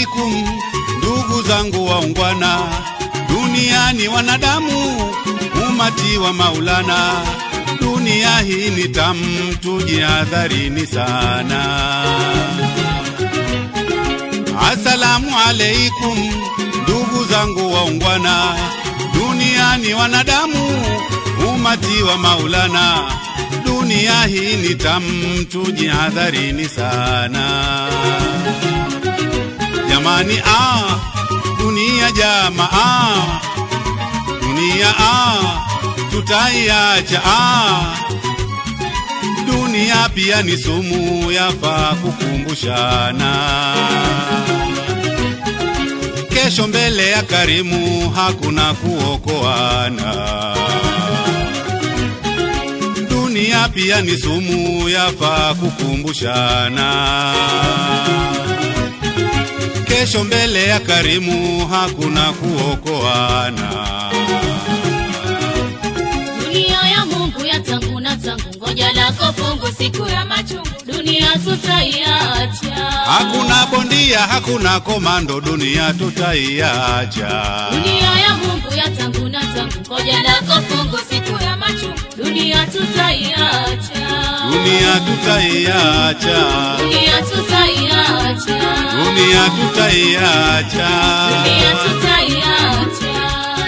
alaikum, ndugu zangu waungwana. Duniani wanadamu, umati wa Maulana. Dunia hii ni tamu, tujihadharini sana. Assalamu alaikum, ndugu zangu waungwana. Duniani wanadamu, umati wa Maulana. Dunia hii ni tamu, tujihadharini sana. Jamani dunia jamaa, dunia tutaiacha. Dunia pia ni sumu, yafaa kukumbushana. Kesho mbele ya karimu hakuna kuokoana. Dunia pia ni sumu, yafaa kukumbushana. Kesho mbele ya karimu hakuna kuokoana. Dunia ya Mungu ya tangu na tangu, ngoja lako fungu siku ya machungu. Dunia tutaiacha. Hakuna bondia, hakuna komando, dunia tutaiacha. Dunia ya Mungu ya tangu na tangu, ngoja lako fungu siku ya machungu. Dunia tutaiacha. Dunia tutaiacha. Dunia tutaiacha. Dunia tutaiacha. Dunia tutaiacha.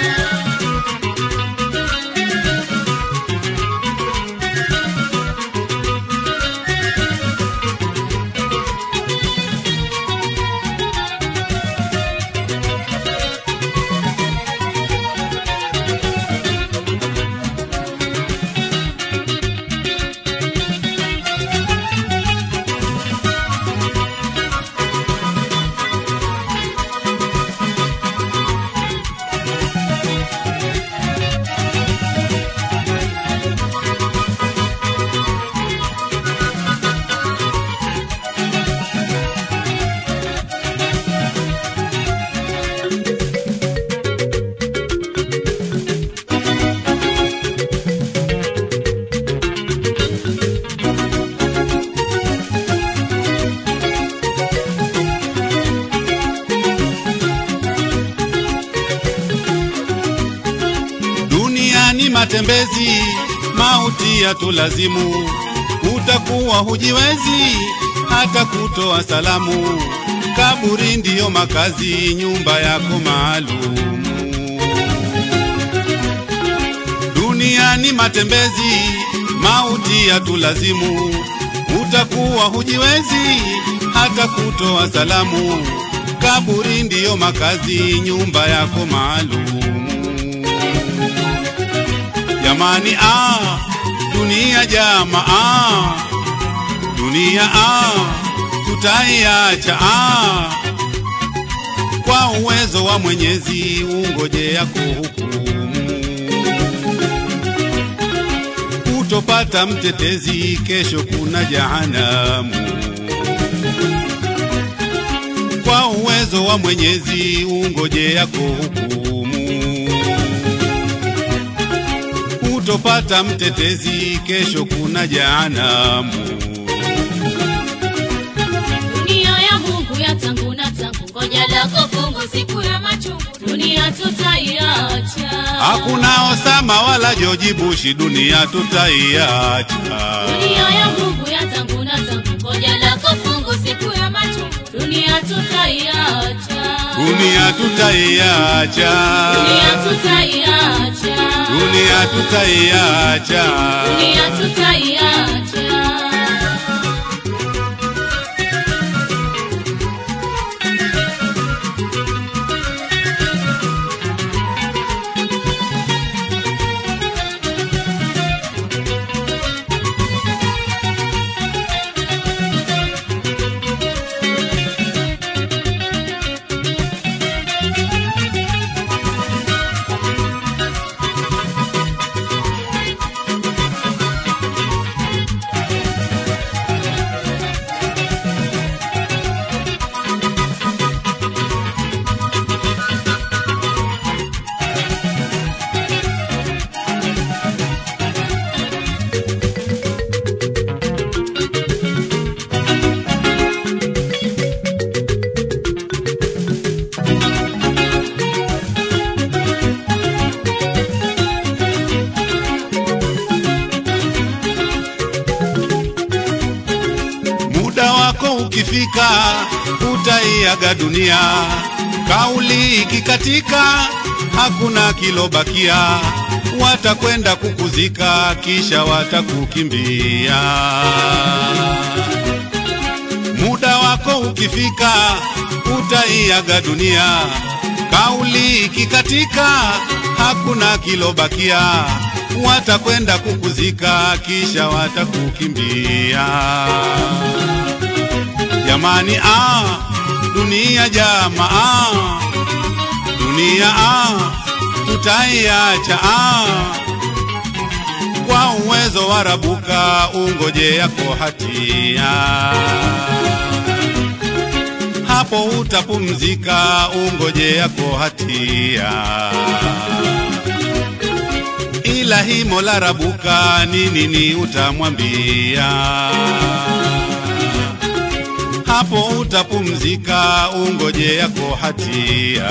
Ni matembezi, mauti ya tulazimu. Utakuwa hujiwezi hata kutoa salamu. Kaburi ndiyo makazi, nyumba yako maalumu. Dunia ni matembezi, mauti ya tulazimu. Utakuwa hujiwezi hata kutoa salamu. Kaburi ndiyo makazi, nyumba yako maalumu. Jamani dunia jamaa, dunia tutaiacha. Kwa uwezo wa Mwenyezi, ungoje yako hukumu. Utopata mtetezi, kesho kuna jahanamu. Kwa uwezo wa Mwenyezi, ungoje yako hukumu. Utopata mtetezi, kesho kuna jahanamu. Dunia ya Mungu ya tangu na tangu, ngoja lako fungu siku ya machungu. Dunia tutaiacha. Hakuna Osama wala George Bush, dunia tutaiacha. Dunia ya Mungu ya tangu na tangu, ngoja lako fungu siku ya machungu. Dunia tutaiacha. Dunia tutaiacha. Dunia tutaiacha. Dunia tutaiacha. Dunia tutaiacha. ukifika utaiaga dunia. Kauli ikikatika hakuna kilobakia, watakwenda kukuzika kisha watakukimbia. Muda wako ukifika utaiaga dunia. Kauli ikikatika hakuna kilobakia, watakwenda kukuzika kisha watakukimbia. Jamani dunia jamaa, dunia tutaiacha kwa uwezo wa Rabuka, ungoje yako hatia. Hapo utapumzika, ungoje yako hatia. Ilahi Mola Rabuka, nini utamwambia? Hapo utapumzika, ungoje yako hatia.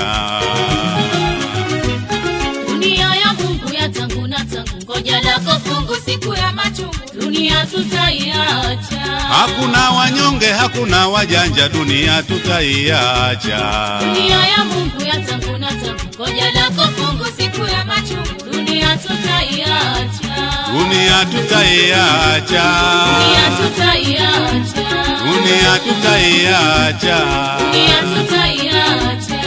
Dunia ya Mungu ya tangu na tangu, ngoja lako fungu siku ya machungu, dunia tutaiacha. Hakuna wanyonge, hakuna wajanja, dunia tutaiacha. Dunia ya Mungu ya tangu na tangu, ngoja lako fungu siku ya machungu, dunia tutaiacha. Dunia tutaiacha. Dunia tutaiacha. Dunia tutaiacha. Dunia tutaiacha.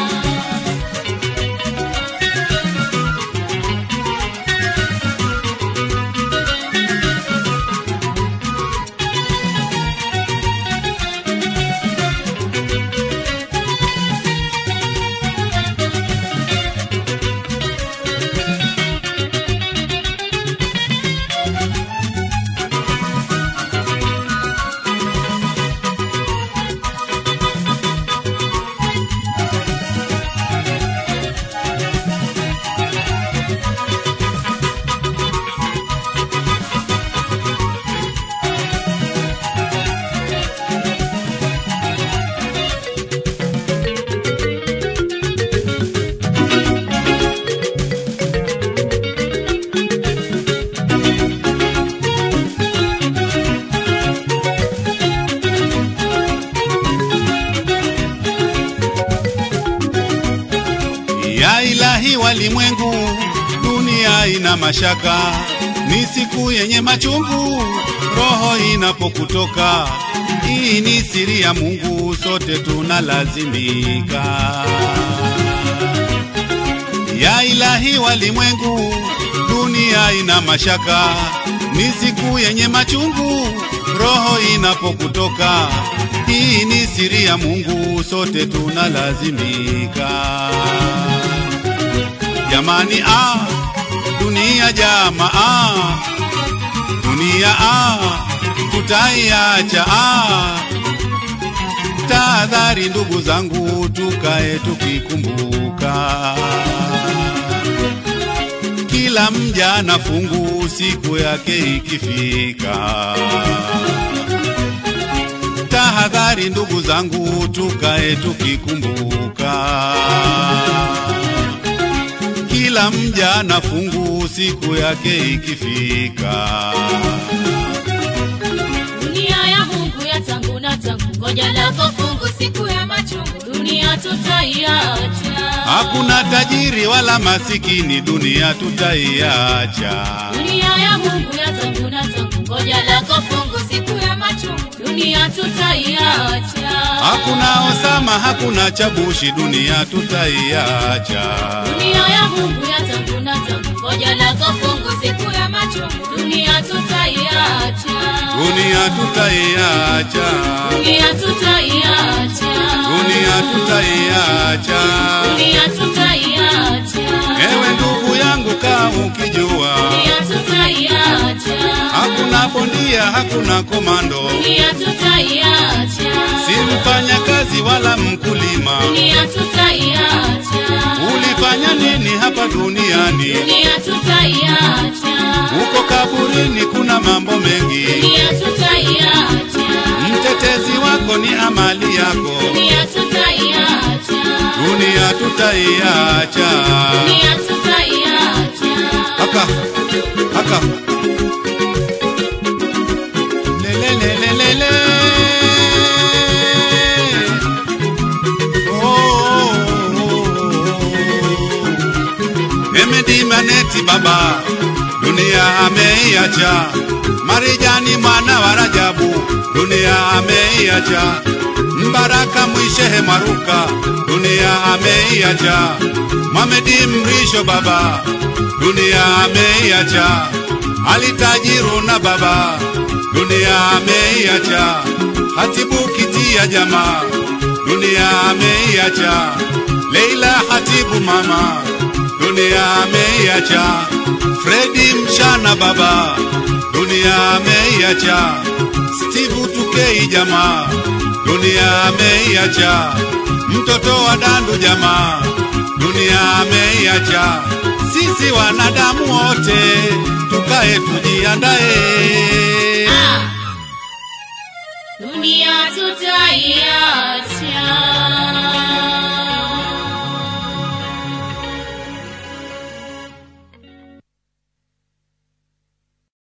Ya Ilahi walimwengu, dunia ina mashaka, ni siku yenye machungu, roho inapokutoka. Hii ni siri ya Mungu, sote tunalazimika. Ya Ilahi walimwengu, dunia ina mashaka, ni siku yenye machungu, roho inapokutoka. Hii ni siri ya Mungu, sote tunalazimika. Jamani dunia jamaa, dunia tutaiacha. Tahadhari ndugu zangu, tukae tukikumbuka, kila mja na fungu siku yake ikifika. Tahadhari ndugu zangu, tukae tukikumbuka, kila mja na fungu siku yake ikifika. Dunia ya Mungu ya tangu na tangu, ngoja lako fungu siku ya machungu, dunia tutaiacha. Hakuna tajiri wala masikini, dunia tutaiacha. Dunia ya Mungu ya tangu na tangu, ngoja lako fungu siku ya machungu, dunia tutaiacha. Hakuna Osama, hakuna Chabushi, dunia tutaiacha. Dunia ya Mungu ya tangu na tangu, ngoja lako fungu siku ya machungu, dunia tutaiacha. Dunia tutaiacha. Dunia tutaiacha. Dunia tutaiacha. Dunia tutaiacha. Ewe ndugu yangu, kaa ukijua, Dunia tutaiacha. hakuna bondia, hakuna komando, Dunia tutaiacha. si mfanya kazi wala mkulima. Dunia tutaiacha. Ulifanya nini hapa duniani? Dunia tutaiacha. Uko kaburini, kuna mambo mengi. Dunia tutaiacha. Mtetezi wako ni amali yako. Dunia tutaiacha. Dunia tutaiacha. Dunia tutaiacha. Haka haka le le le le le le. Fredi Maneti baba, dunia ameiacha. Marijani mwana wa Rajabu, dunia ameiacha. Mbaraka Mwishehe Mwaruka, dunia ameiacha. Mohamedi Mrisho baba, dunia ameiacha. Alitajiru na baba, dunia ameiacha. Hatibu Kitia jamaa, dunia ameiacha. Leila Hatibu mama, dunia ameiacha. Fredi Mshana baba, dunia ameiacha. Steve Tukei jamaa, dunia ameiacha. Mtoto wa Dandu jamaa, dunia ameiacha. Sisi wanadamu wote tukae tujiandae, dunia tutaiacha.